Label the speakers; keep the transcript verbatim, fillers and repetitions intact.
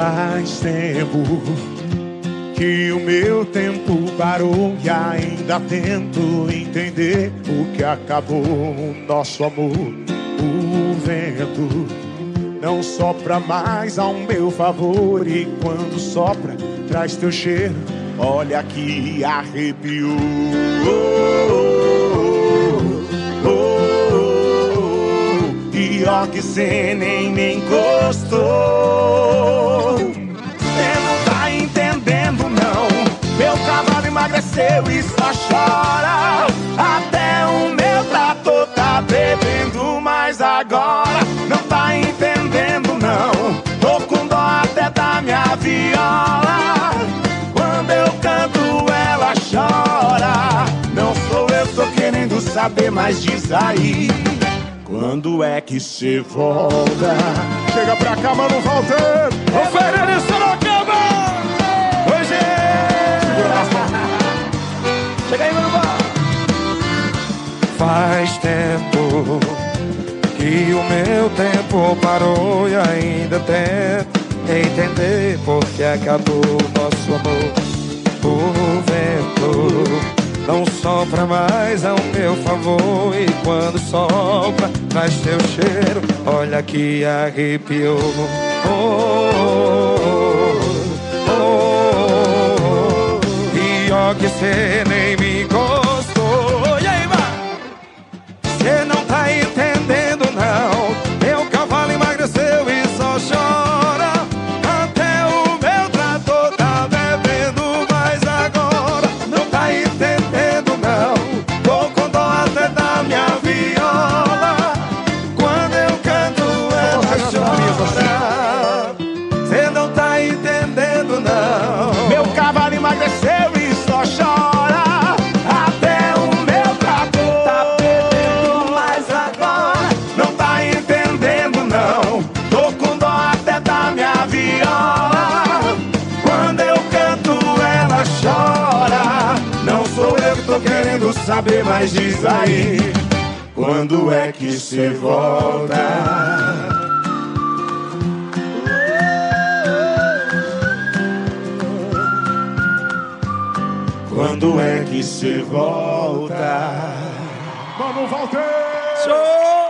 Speaker 1: Faz tempo que o meu tempo parou e ainda tento entender o que acabou o nosso amor. O vento não sopra mais ao meu favor e quando sopra traz teu cheiro. Olha que arrepiou. Oh, oh, oh, oh. E ó que cê nem me encostou. Cê não tá entendendo não. Meu cavalo emagreceu e só chora. Até o meu trator tá bebendo, mas agora não tá entendendo não. Tô com dó até da minha viola. Quando eu canto ela chora. Não sou eu que tô querendo saber, mas diz aí, quando é que cê volta? Chega pra cá, mano, Walter.
Speaker 2: Ô Fernando Sorocaba! Hoje é... Chega aí, mano. Faz tempo que o meu tempo parou e ainda tento entender por que acabou o nosso amor. O vento não sopra mais ao meu favor e quando sopra traz teu cheiro. Olha que arrepiou. Oh, oh, oh, oh, oh. E ó que cê nem me gostou. E aí, vai? Cê não tá entendendo não. Meu cavalo emagreceu e só chora. Até o meu trator tá bebendo, mas agora não tá entendendo não. Tô com dó até da minha viola. Quando eu canto ela chora. Cê não tá entendendo não.
Speaker 1: Meu cavalo emagreceu e só chora. Até o meu trator tá bebendo, mas agora não tá entendendo não. Tô com dó até da minha viola. Quando eu canto ela chora. Não sou eu que tô querendo saber, mas diz aí, quando é que cê volta? Quando é que cê volta? Mano, Walter!
Speaker 2: Show!